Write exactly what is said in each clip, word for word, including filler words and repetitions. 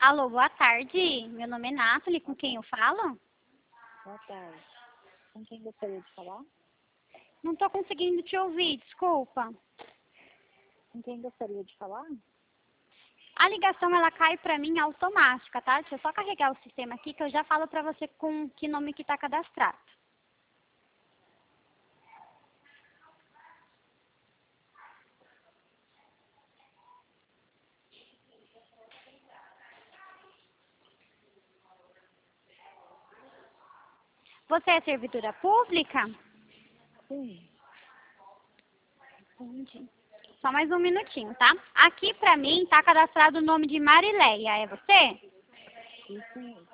Alô, boa tarde. Meu nome é Nathalie, com quem eu falo? Boa tarde. Com quem gostaria de falar? Não estou conseguindo te ouvir, desculpa. Com quem gostaria de falar? A ligação, ela cai para mim automática, tá? Deixa eu só carregar o sistema aqui que eu já falo para você com que nome que está cadastrado. Você é servidora pública? Sim. Entendi. Só mais um minutinho, tá? Aqui pra mim tá cadastrado o nome de Marileia, é você? Isso mesmo.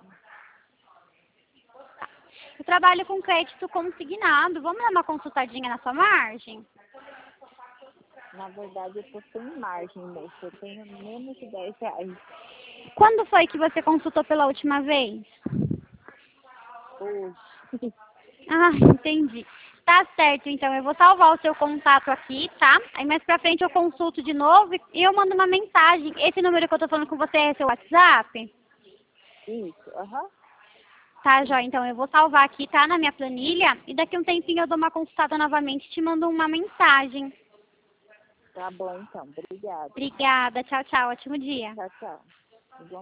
Eu trabalho com crédito consignado. Vamos dar uma consultadinha na sua margem? Na verdade, eu tô sem margem, moço. Eu tenho menos de dez reais Quando foi que você consultou pela última vez? hoje. Ah, entendi. Tá certo, então eu vou salvar o seu contato aqui, tá? Aí mais pra frente eu consulto de novo e eu mando uma mensagem. Esse número que eu tô falando com você é seu WhatsApp? Isso, aham. Tá, Jó, então eu vou salvar aqui, tá? Na minha planilha. E daqui a um tempinho eu dou uma consultada novamente e te mando uma mensagem. Tá bom, então. Obrigada. Obrigada, tchau, tchau, ótimo dia. Tchau, tchau.